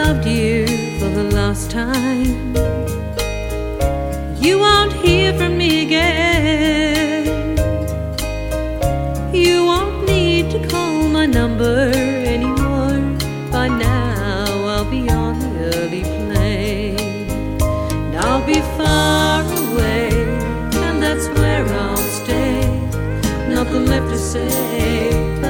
loved you for the last time. You won't hear from me again. You won't need to call my number anymore. By now I'll be on the early plane, and I'll be far away, and that's where I'll stay. Nothing left to say.